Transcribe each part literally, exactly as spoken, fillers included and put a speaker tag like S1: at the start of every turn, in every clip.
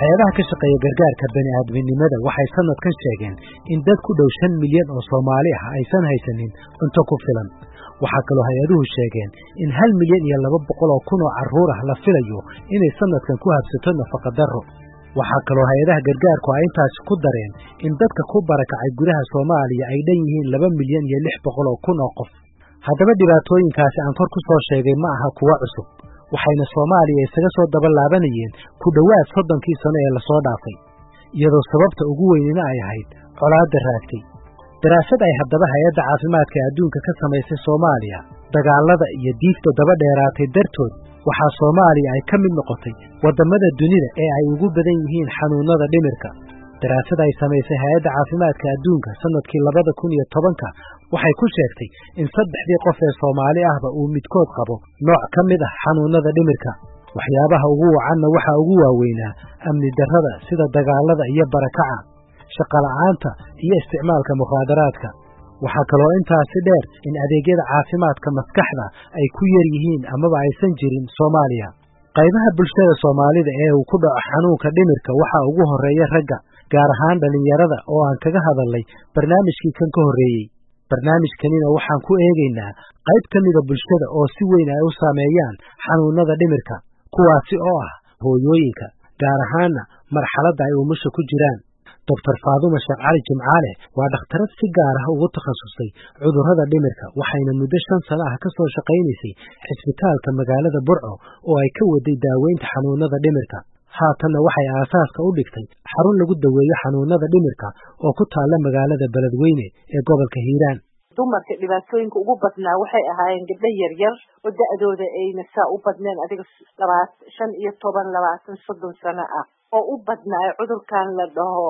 S1: hay-adaha ka shaqeeya gargaarka bani'aadminimada waxay sanadkan sheegeen in dad ku dhow shan milyan oo Soomaali ah aysan haysanin cunto ku filan. Waxaa kaloo hay-aduhu sheegeen in hal milyan iyo laba boqol oo kun oo carruur ah la filayo inay sanadkan ku habsato nafaqa darro. Waxaa kaloo hay-adaha gargaarku ay intaas ku dareen in dadka ku barakacay gudaha Soomaaliya ay dhan yihiin laba milyan iyo lix boqol oo kun oo qof. Haddaba dhibaatooyinkaasi aan kor ku soo sheegay ma aha kuwa cusub, waxayna Soomaaliya isaga soo daba laabanayeen ku dhowaad soddonkii sano ee la soo dhaafay, iyadoo sababta ugu weynina ay ahayd colaadda raagtay. Daraasad ay haddaba hay-adda caafimaadka adduunka ka samaysay Soomaaliya, dagaalada iyo diifta daba dheeraatay dartood, waxaa Soomaaliya ay ka mid noqotay waddamada dunida ee ay ugu badan yihiin xanuunada dhimirka. Daraasad ay samaysay hay-adda caafimaadka adduunka sanadkii labada kun iyo tobanka waxay ku sheegtay in saddexdii qof ee Soomaali ahba uu midkood qabo nooc ka mid ah xanuunada dhimirka. Waxyaabaha ugu wacanna waxaa ugu waaweynaa amni darrada sida dagaalada iyo barakaca, shaqo la'aanta iyo isticmaalka mukhaadaraadka. Waxaa kaloo intaasi dheer in adeegyada caafimaadka maskaxda ay ku yar yihiin amaba aysan jirin Soomaaliya. Qaybaha bulshada Soomaalida ee uu ku dhaco xanuunka dhimirka waxaa ugu horeeya ragga, gaar ahaan dhalinyarada oo aan kaga hadalnay barnaamijkii kan ka horreeyey. Barnaamijkanina waxaan ku eegaynaa qayb ka mida bulshada oo si weyn ay u saameeyaan xanuunada dhimirka, kuwaasi oo ah hooyooyinka, gaar ahaanna marxaladda ay umusha ku jiraan. Doctor Faadumo Sheekh Cali Jimcaale waa dhakhtarad si gaar ah ugu takhasusay cudurrada dhimirka, waxayna muddo shan sano ah ka soo shaqaynaysay cisbitaalka magaalada Burco oo ay ka waday daaweynta xanuunada dhimirka. Haatanna waxay aasaaska u dhigtay xarun lagu daweeyo xanuunada dhimirka oo ku taalla magaalada Beledweyne ee gobolka Hiiraan.
S2: dumarka dhibaatooyinka ugu badnaa waxay ahaayeen gabdho yaryar oo da'dooda ayna saa u badneen adiga shan iyo toban labaatan soddon sano ah oo u badnaa cudurkan la dhaho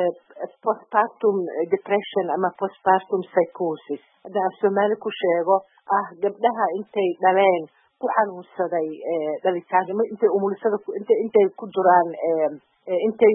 S2: postpartum depression ama postpartum psychosis. hadda af Soomaali ku sheego ah gabdhaha intay dhaleen ku xanuunsaday dhalitaanimo intay umulisada intay intay ku jiraan intay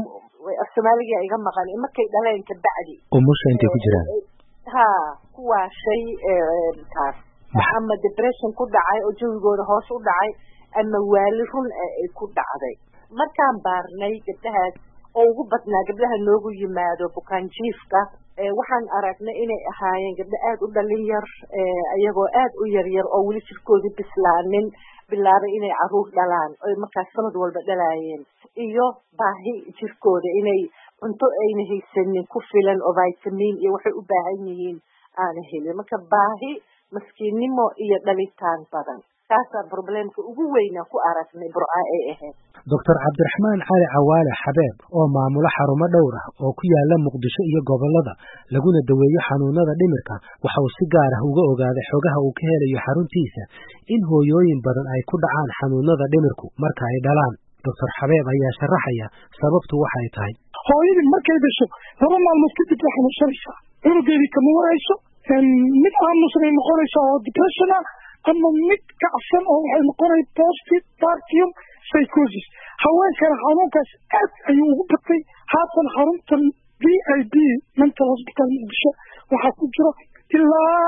S2: af Soomaaliga iga maqan markay dhaleen ka bacdi
S1: umusha intay ku jiraan
S2: ha kuwa shay taas ama depression ku dhacay oo jawigooda hoos u dhacay ama waali run ay ku dhacday. markaan baarnay gabdhahaas oo ugu badnaa gabdhaha noogu yimaado bukaan jiifka waxaan aragnay inay ahaayeen gabdho aad u dhalin yar ayagoo aad u yaryar oo weli jirkoodii bislaanin bilaabay inay carruur dhalaan oo markaas sanad walba dhalaayeen, iyo baahi jirkooda inay cunto ayna haysanin ku filan oo vitamin iyo waxay u baahan yihiin aana helin. marka baahi maskiinnimo iyo dhalitaan badan kaasaa problemka ugu weyna ku aragnay Burco ay ahayd.
S1: Doctor Cabdiraxmaan Cali Cawaale Xabeeb oo maamulo xarumo dhowr ah oo ku yaala Muqdisho iyo gobolada laguna daweeyo xanuunada dhimirka waxa uu si gaar ah uga ogaaday xogaha uu ka helayo xaruntiisa in hooyooyin badan ay ku dhacaan xanuunada dhimirku marka ay dhalaan. Doctor Xabeeb ayaa sharaxaya sababtu waxay tahay.
S3: hooyadii markay dhasho laba maalmood kadib waxay xanuunsanaysaa, cunugeedii kama warayso, mid aamusan ay noqonaysaa oo depression ah ama mid kacsan oo waxay noqonay postpartum psychosis. haweenkana xanuunkaas aad ayuu ugu batay. haatan xaruntan V I B mental hospital Muqdisho waxaa ku jira ilaa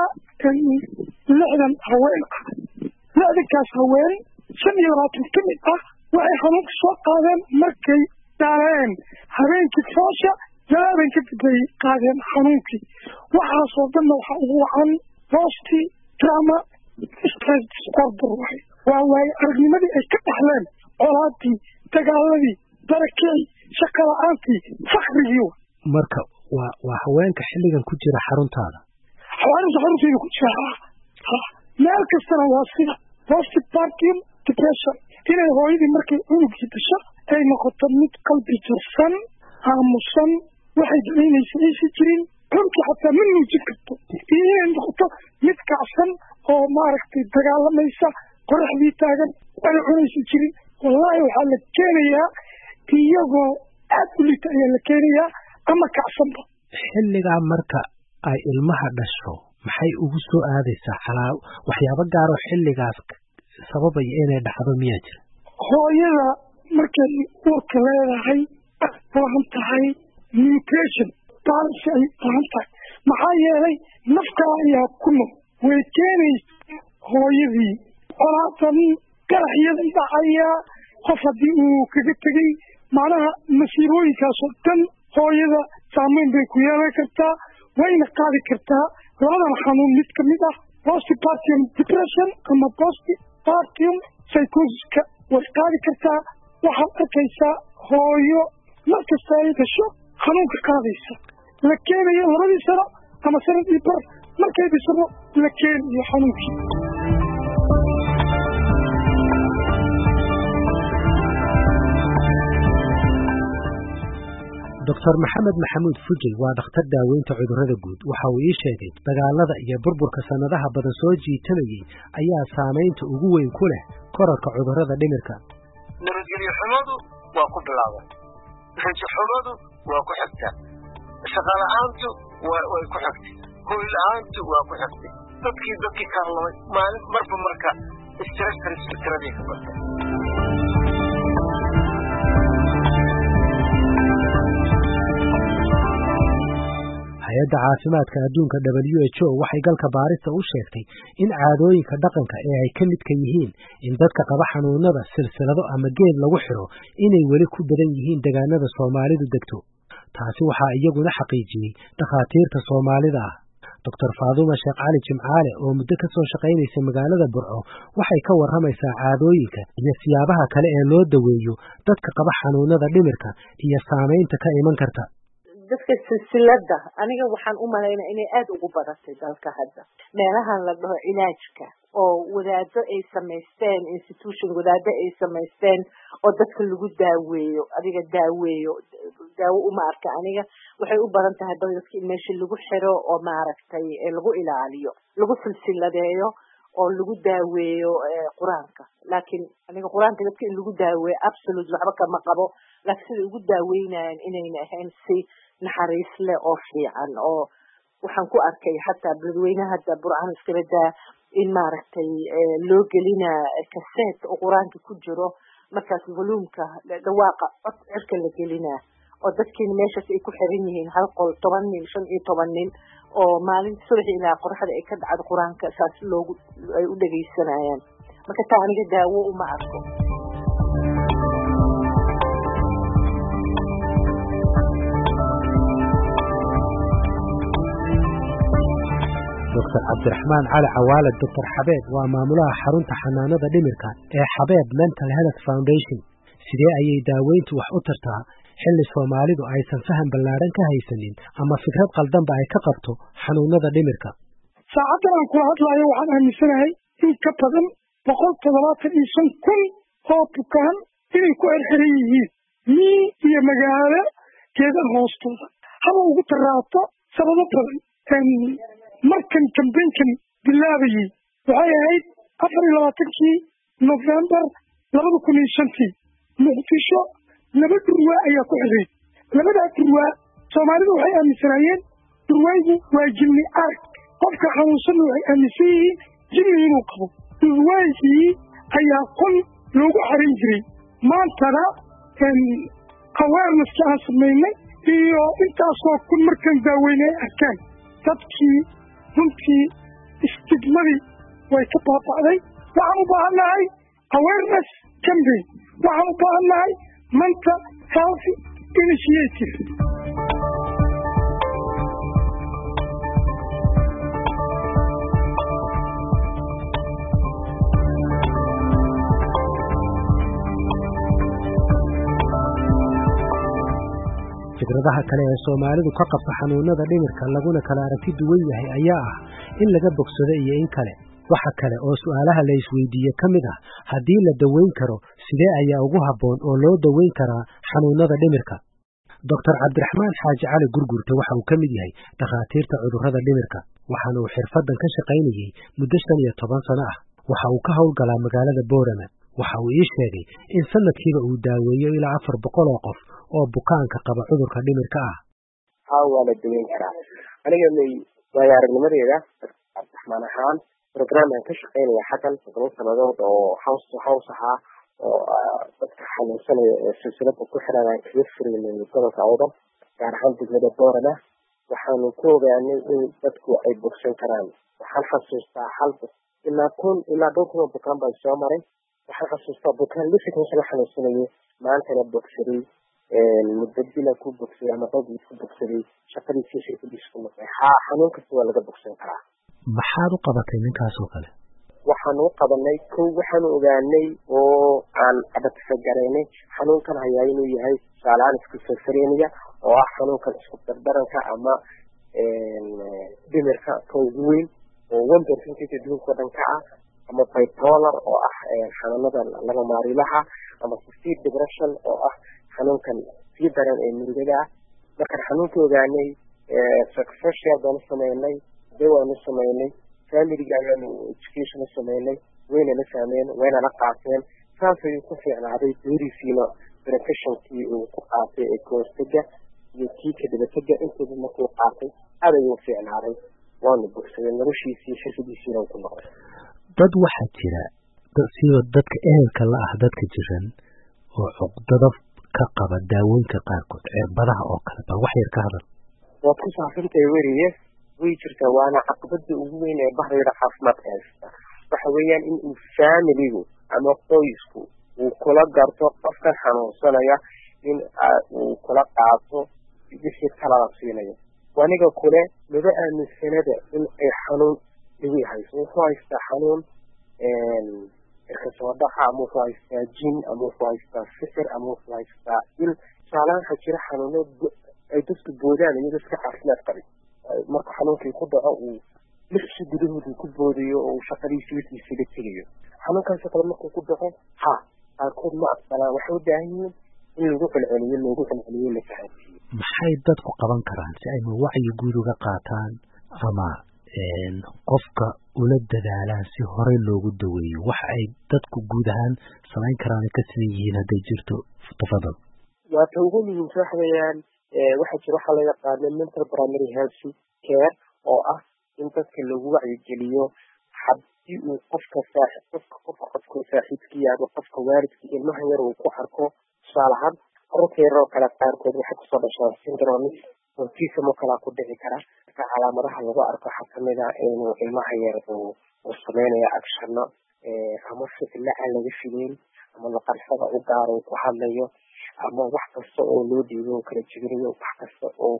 S3: lixdan haween ah. lixdankaas haween shan iyo labaatan ka mid ah waxay xanuunka soo qaadeen markay dhaleen habeenkii foosha jawaaban kadib bay qaadeen xanuunkii. waxaasoo dhanna waxaa ugu wacan post trauma stress disorder waay waa waaye aragnimadii ay ka dhaxleen colaadii, dagaaladii, barakicii, shaqo la-aantii, fakrigii.
S1: marka waa waa haweenka xilligan ku jira xaruntaada?
S3: haweenka xaruntayda ku jira meel kastana waa sida postpartum depression, inay hooyadii markay cunugii dhasho ay noqoto mid qalbi jirsan, aamusan, waxay dareynaysa aysan jirin, cunugii xataa ma nuujin karto, iyo inay noqoto mid kacsan oo maaragtay dagaalamaysa, qoraxdii taagan, waxay cunaysan jirin. wallaahi waxaa la keenayaa iyagoo aad u liita ayaa la keenayaa ama kacsanba.
S1: xilligaa marka ay ilmaha dhasho maxay ugu soo aadaysaa xalaa waxyaabo gaaroo xilligaas sababaya inay dhacdo miyaa jira?
S3: hooyada markay uurka leedahay baahan tahay nutrition balance ay baahan tahay, maxaa yeelay nafka ayaa ku nool way keenaysa hooyadii colaatan garaxyadan dhacaya qof haddii uu kaga tegey macnaha masiibooyinkaasoo dhan hooyada saameyn bay ku yeelan kartaa wayna qaadi kartaa labadan xanuun mid ka mid ah postpartum depression ama postpartum psychosis-ka way qaadi kartaa. waxaad arkaysaa hooyo markasta ay dhasho xanuunka qaadaysa la keenayo labadii sano ama sanadii bar markay dhisabo la keenayo xanuunkii.
S1: doctor maxamed maxamuud fujil waa dhakhtar daaweynta cudurrada guud. waxa uu ii sheegay dagaalada iyo burburka sanadaha badan soo jiitanayay ayaa saamaynta ugu weyn ku leh kororka cudurrada dhimirka.
S4: nabadgelyo xumadu waa ku bilaaban, rajo xumadu waa ku xigtaa, shaqo la'aantu way ku xigtay, hoy la'aantu waa ku xigtay, dadkii dadkii kala lumay maalin marba marka stress fikiradii ka batay.
S1: hay-adda caafimaadka adduunka W H O waxay galka baarista u sheegtay in caadooyinka dhaqanka ee ay ka midka yihiin in dadka qaba xanuunada silsilado ama geed lagu xiro inay weli ku badan yihiin deegaanada Soomaalidu degto. taasi waxaa iyaguna xaqiijiyey dhakhaatiirta Soomaalida ah. doctor Faaduma Sheekh Cali Jimcaale oo muddo ka soo shaqaynaysa magaalada Burco waxay ka warramaysaa caadooyinka iyo siyaabaha kale ee loo daweeyo dadka qaba xanuunada dhimirka iyo saamaynta ka iman karta.
S2: dadka silsilada aniga waxaan u malaynaa inay aad ugu badatay dalka hadda meelahan la dhaho cilaajka oo wadaado ay samaysteen institution wadaado ay samaysteen oo dadka lagu daaweeyo adiga daaweeyo daawo uma arka aniga waxay u badan tahay dadka in meesha lagu xiro oo maaragtay lagu ilaaliyo lagu silsiladeeyo oo lagu daaweeyo quraanka. laakiin aniga quraanka dadka in lagu daaweeyo absolute waxba kama qabo, laakiin sida ugu daaweynayaan inayna ahayn si naxariis leh oo fiican. oo waxaan ku arkay xataa dadweynaha hadda Burcaan iskaladaa in maaragtay loo gelinaa kaseet oo quraanka ku jiro markaas voluumka dhawaaqa cod cirka la gelinaa oo dadkiina meeshaas ay ku xiran yihiin hal qol toban nin shan iyo toban nin oo maalin subax ilaa qorraxda ay ka dhacdo quraanka saas loogu ay u dhageysanayaan. marka taa aniga daawo uma arko.
S1: doctor cabdiraxmaan cali cawaale doctor xabeeb waa maamulaha xarunta xanaanada dhimirka ee xabeeb mental health foundation. sidee ayay daaweyntu wax u tartaa xilli Soomaalidu aysan faham ballaaran ka haysanin ama fikrad qaldanba ay ka qabto xanuunada dhimirka?
S3: saacadan aan kula hadlayo waxaan aaminsanahay in ka badan boqol toddobaatan iyo shan kun oo bukaan inay ku erxiran yihiin miyi iyo magaalo geedaha hoostooda haba ugu taraato sababo badan. markan kambeynkan bilaabayey waxay ahayd afar iyo labaatankii November labada kun iyo shantii muqdisho laba durwaa ayaa ku xiray. labadaa durwaa Soomaalidu waxay aaminsanaayeen durwaagu waa jinni arag, qofka xanuunsan waxay aaminsan yihiin jinni inuu qabo. durwaagii ayaa qol loogu xarin jiray. maantana awareness aan samaynay iyo intaasoo kun markan daaweynay ay arkaan dadkii runtii istigmadii way ka baaba'day. waxaan u baahannahay awareness campaign, waxaan u baahannahay mental health initiative.
S1: fikradaha kale ee Soomaalidu ka qabta xanuunada dhimirka laguna kala aragti duwan yahay ayaa ah in laga bogsado iyo in kale. waxa kale oo su'aalaha la isweydiiyey ka mid ah haddii la daweyn karo sidee ayaa ugu habboon oo loo daweyn karaa xanuunada dhimirka. doctor cabdiraxmaan xaaji cali gurgurta waxa uu ka mid yahay dhakhaatiirta cudurrada dhimirka waxaana uu xirfadan ka shaqaynayay muddo shan iyo toban sano ah. waxa uu ka howlgalaa magaalada Boorama. waxa uu ii sheegay in sanadkiiba uu daaweeyo ilaa afar boqol oo qof oo bukaanka qaba cudurka dhimirka ah.
S5: haa waa la daweyn karaa. aniga waayo aragnimadeeda cabdiraxmaan ahaan programkan ka shaqaynaya xakan todoba sanadood oo house to house ahaa oo dadka xanuunsanaya ee silsilada ku xiran aan kaga furaynin gobolka Awdal gaar ahaan degmada Boorama. waxaanu ku ogaanay in dadku ay bogsan karaan. waxaan xasuustaa hal ilaa kun ilaa dhowr kun oo bukaan baan soo maray. waxaan xasuustaa bukaan lixdan sano xanuunsanayay maantana bogsaday mudadila ku bogsaday ama qodii ku bogsaday shaqadiisa shirkadiisa ku noqday haa xanuun kasta waa laga bogsan karaa.
S1: maxaad u qabatay ninkaas oo kale?
S5: waxaan u qabanay kow waxaan ogaanay oo aan abadfagaraynay xanuunkan hayaa inuu yahay tusaalehaan schizophrenia oo ah xanuunkan isku dardaranka ama dhimirka ka ugu weyn oo one percent adduunka oo dhan ka ah, ama bipolar oo ah xanuunada laba maarilaha, ama severe depression oo ah xanuunkan sii daran ee murugada ah. markaan xanuunka ogaanay psychosocial baan u sameynay, dawaan u sameynay, familiga ayaanu education u sameynay, wayna la fahmeen, wayna la qaateen. saas ayuu ku fiicnaaday dooriisiina professionkii uu ku qaatay ee kahortaga iyo kii ka dabatega intooda markuu qaatay aad ayuu fiicnaaday, waanu bogsaday noloshiisii xirfadiisiina ku noqday.
S1: dad waxaa jira sida dadka ehelka la ah dadka jiran oo cuqdada ka qaba daawooyinka qaarkood, cirbadaha oo kale. bal wax yar ka hadal.
S5: waad ku saabsantahay weriye, way jirtaa, waana caqabada ugu weyn ee bahrayda caafimaadka haysta. waxa weeyaan in uu familigu ama qoysku uu kula garto qofkan xanuunsanaya in uu kula qaato wixii talada siinayo. waniga kule laba aaminsanada in ay xanuun igu hayso, wuxuu haystaa xanuun irkasoo dhaca, ama wuxuu haystaa jin, ama wuxuu haystaa fikir, ama wuxuu haystaa il. tusaalahaan waxaa jira xanuuno ay dadku boodaan iyagoo iska caafimaad qabin, marka xanuunkii ku dhaco uu lixsi gudahooda ku boodiyo oo uu shaqadiisii wixiisii la tegayo. xanuunkaasoo kale markuu ku dhaco ha qaarkood ma aqbalaan, waxay u baahan yihiin in lagu celceliyo loogu celceliyo la fahansiiyo.
S1: maxay dadku qaban karaan si ay wacyi guud uga qaataan ama qofka ula dadaalaan si horey loogu daweeyo? waxa ay dadku guud ahaan samayn karaan ka sidan yihiin hadday jirto? tafadal.
S5: waa ta ugu muhiimsa waxa weeyaan waxaa jira waxaa la yaqaano mental primary health care oo ah in dadka lagu wacyigeliyo haddii uu qofka saaxiib qofka qofka qofka saaxiibkii ama qofka waalidkii ilmaha yar uu ku arko. tusaale ahaan carruurta yar oo kale qaarkood waxay kusoo dhashaan syndrome autism oo kalaa ku dhici kara. marka calaamadaha lagu arko waxaa kamid ah inuu ilmaha yar uu uu sameynayo actionno ama ficilo aan laga filayn, ama maqarsada u gaar uu ku hadlayo, ama wax kasta oo loo dhiibo kala jebinayo, wax kasta oo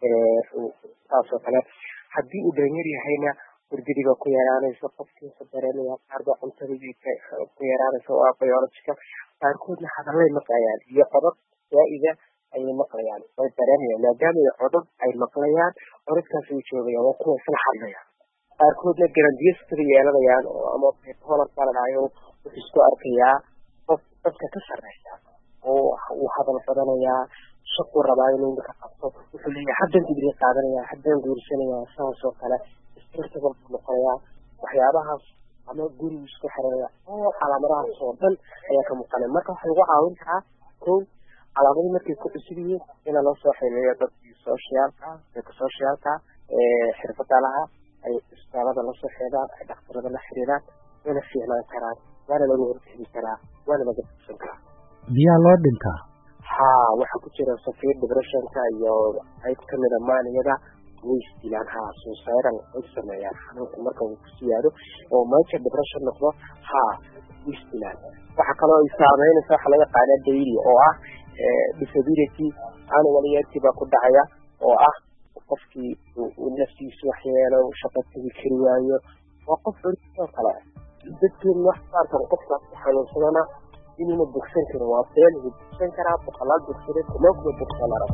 S5: saasoo kale. haddii uu dhalinyar yahayna hurdadiiba ku yaraanaysa, qofkiisa dareemaya qaarba cuntadii ku yaraanaysa oo ah biologica. qaarkoodna hadallay maqlayaan iyo codad zaa'ida ayay maqlayaan, way dareemayaan maadaama ay codad ay maqlayaan, codadkaas ay joogayaan waa kuwa isla hadlayaan. qaarkoodna grandiostada yeelanayaan oo ama bipolar baladhayo wuxuu isku arkayaa qof dadka ka sarreysa oo uu hadal badanayaa, shaquu rabaa inuu ka qabto, wuxuu leeyahay haddan digri qaadanaya, haddan guursanayaa, saasoo kale istirtaba noqonayaa. waxyaabahaas ama gurigu isku xiraya oo calaamadahaas oo dhan ayaa ka muuqanaya. marka waxaa lagu caawin karaa kow calaamadii markay ku cusub yihiin ina loo soo xiriiriyo dadkii socialka dadka socialka ee xirfada laha ay isbitaalada la soo xiriiraan, ay dhakhtarada la xiriiraan, wayna fiicnaan karaan, waana lagu hortegi karaa, waana laga bogsan karaa.
S1: miyaa loo dhintaa?
S5: ha waxaa ku jira severe depressionka iyo qayb kamid a maaniyada way isdilaan. ha suicidal way sameeyaan xanuunka marka uu ku siyaado oo major depression noqdo. ha way isdilaan. waxaa kaloo ay saameynaysa waxa laga yaqaana daily oo ah disability annuality baa ku dhacaya oo ah qofkii uu naftiisa waxyeelo, shaqo tegi kari waayo, waa qof oo kale. dadkeen wax saarkan qofkaas xanuunsadana inuuna bogsan karin waa been. wuu bogsan karaa, boqolaal bogsade kuma kuma bogsan arag.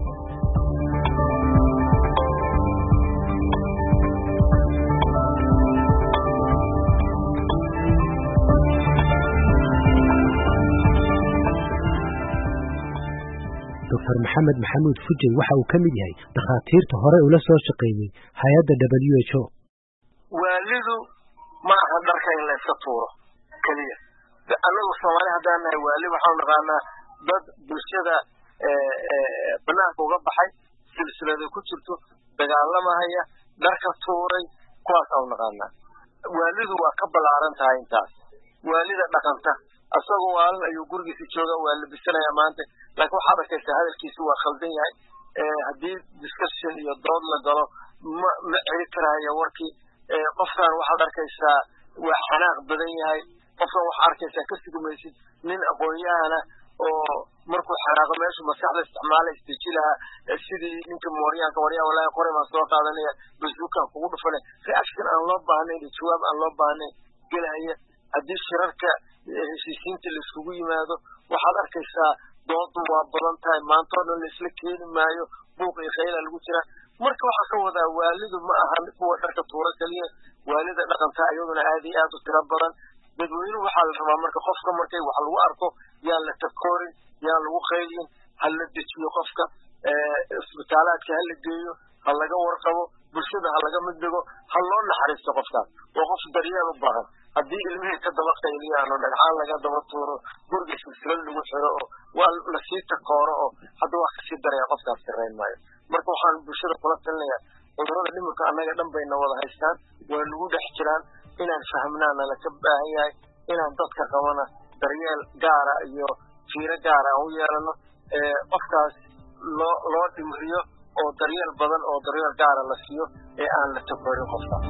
S1: doctor maxamed maxamuud fujay waxa uu ka mid yahay dhakhaatiirta hore ula soo shaqeeyey hay-adda W H O.
S4: waalidu ma aha dharka in la iska tuuro keliya. anagu Soomaali haddaan nahay waali waxaan naqaanaa dad bulshada banaanka uga baxay, silsilada ku jirto, dagaalamahaya, dharka tuuray, kuwaas aan naqaanaa. waalidu waa ka ballaaran tahay intaas. waalida dhaqanta asagoo waalid ayuu gurigiisa jooga, waa labisanaya maanta, laakiin waxaad arkaysaa hadalkiisu waa khaldan yahay. haddii discussion iyo dood la galo ma ma celi karaayo warkii. qofkan waxaad arkaysaa waa xanaaq badan yahay, qofkan waxaad arkaysaa ka sugmaysid nin aqoon-yahana oo markuu xanaaqo meeshu maskaxda isticmaala istijilaha sidii ninka mooryaanka waryaa walaahi qoray baan soo qaadanaya basuukan kugu dhufane reaction aan loo baahnayn iyo jawaab aan loo baahnayn gelaya haddii shirarka heshiisiinta la iskugu yimaado waxaad arkaysaa doodu waa badan tahay maanta oo dhan la isla keeni maayo buuq iyo khayla lagu jira marka waxaa ka wadaa waalidu ma ahan kuwa dharka tuura kaliya waalida dhaqanka iyaduna aad iyo aad u tiro badan dadweynuhu waxaa la rabaa marka qofka markay wax lagu arko yaan la takoorin yaan lagu khayliyin ha la dejiyo qofka isbitaalaadka ha la geeyo ha laga warqabo bulshada ha laga mid dhigo ha loo naxariisto qofkaas oo qof daryeel u baahan haddii ilmihii ka daba qayliyaan oo dhagxaan laga daba tuuro guriga silsilad lagu xiro oo waa lasii takooro oo hadda waa kasii daraya qofkaas sirayn maayo marka waxaan bulshada kula talinayaa cudurrada dhimirka annaga dhan bayna wada haystaan waa nagu dhex jiraan inaan fahmnaana laka baahan yahay inaan dadka qabana daryeel gaara iyo fiiro gaara aan u yeelano qofkaas loo loo dhimriyo oo daryeel badan oo daryeel gaara la siiyo ee aan la takoorin qofkaas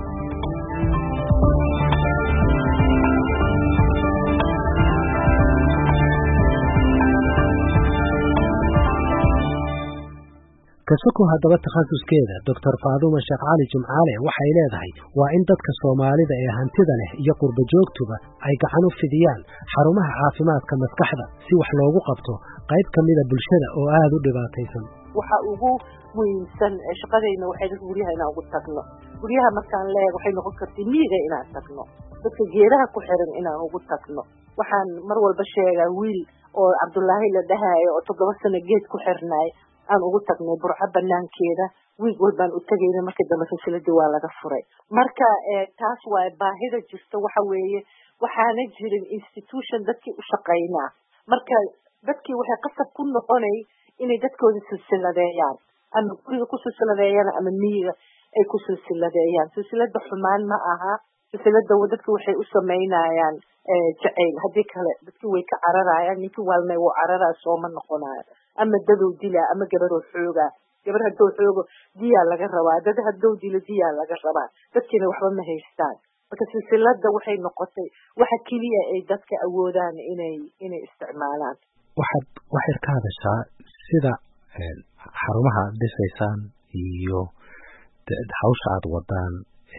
S1: kasoko haddaba takhasuskeeda doctor faadumo sheekh cali jimcaale waxay leedahay waa in dadka soomaalida ee hantida leh iyo qurba joogtuba ay gacan u fidiyaan xarumaha caafimaadka maskaxda si wax loogu qabto qayb ka mida bulshada oo aada u dhibaataysan
S2: waxa ugu muhiimsan shaqadayna waxay dadka guryaha inaan ugu tagno guryaha markaan leeg waxay noqon kartay miyiga inaan tagno dadka geedaha ku xiran inaan ugu tagno waxaan mar walba sheegaa wiil oo cabdullaahi la dhahaayo oo toddoba sano geed ku xirnaay aan ugu tagnay burco banaankeeda wiig walbaan u tagayna markii dambe silsiladii waa laga furay marka taas waa baahida jirta waxa weeye waxaana jirin institution dadkii u shaqaynaa marka dadkii waxay qasab ku noqonay inay dadkooda silsiladeeyaan ama guriga ku silsiladeeyaan ama miyiga ay ku silsiladeeyaan silsilada xumaan ma aha silsilada dadka waxay u samaynayaan jacayl haddii kale dadkii way ka cararayaan ninkii waalmay wuu cararaa sooma noqonayo ama dadow dilaa ama gabaroo xoogaa gabar haddou xoogo diyaa laga rabaa dad haddou dilo diyaa laga rabaa dadkiina waxba ma haystaan marka silsilada waxay noqotay waxa keliya ay dadka awoodaan inay inay isticmaalaan
S1: waxaad waxaad ka hadashaa sida xarumaha aad dhisaysaan iyo hawsha aad wadaan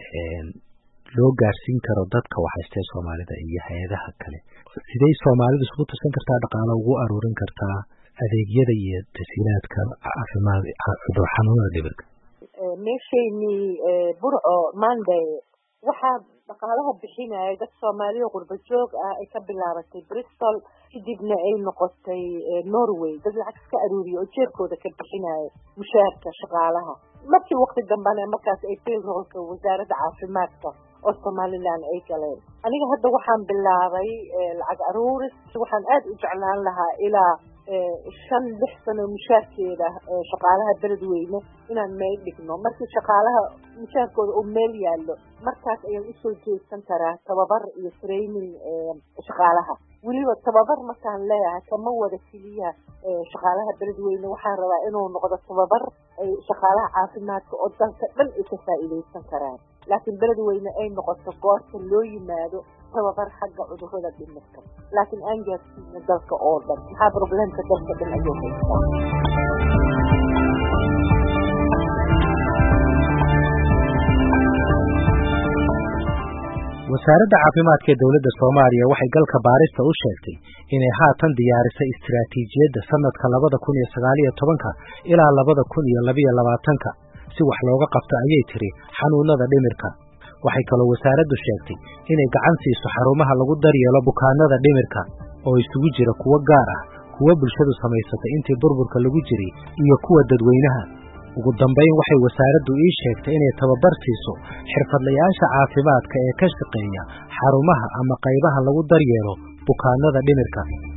S1: loo gaarsiin karo dadka waxhaystee soomaalida iyo hay-adaha kale siday soomaalidu isugu tirsan kartaa dhaqaalo ugu aruurin kartaa adeegyada iyo tasiilaadka caafimaad cudur xanuunada dhimirka
S2: meeshayni burco monday waxaa dhaqaalaha bixinaya dad soomaaliya qurba joog ah ay ka bilaabatay bristol kadibna ay noqotay norway dad lacag iska aruuriya oo jeerkooda ka bixinaya mushaarka shaqaalaha markii waqti dambana markaas ay payrollka wasaaradda caafimaadka oo somaliland ay galeen aniga hadda waxaan bilaabay lacag aruuris waxaan aad u jeclaan lahaa ilaa shan lix sano mushaarkeeda shaqaalaha beledweyne inaan meel dhigno markii shaqaalaha mushaarkooda uu meel yaallo markaas ayaan usoo jeedsan karaa tababar iyo training shaqaalaha weliba tababar markaan leeyahay kama wada keliya shaqaalaha beledweyne waxaan rabaa inuu noqdo tababar ay shaqaalaha caafimaadka oo dalka dhan ay ka faa'iidaysan karaan laakiin beledweyne ay noqoto goorta loo yimaado tababar xagga cudurrada dhimirka laakiin aan gaarsiino dalka oo dhan maxaa problemka dalka dhan ayuu haystaa
S1: wasaaradda caafimaadka ee dowladda soomaaliya waxay galka baarista u sheegtay inay haatan diyaarisay istiraatiijiyadda sanadka labada kun iyo sagaal iyo tobanka ilaa labada kun iyo labiyo labaatanka si wax looga qabto ayay tiri xanuunada dhimirka waxay kaloo wasaaraddu sheegtay inay gacan siiso xarumaha lagu daryeelo bukaanada dhimirka oo isugu jira kuwo gaar ah kuwa bulshadu samaysatay intii burburka lagu jiray iyo kuwa dadweynaha ugu dambayn waxay wasaaraddu ii sheegtay inay tababar siiso xirfadlayaasha caafimaadka ee ka shaqeeya xarumaha ama qaybaha lagu daryeelo bukaanada dhimirka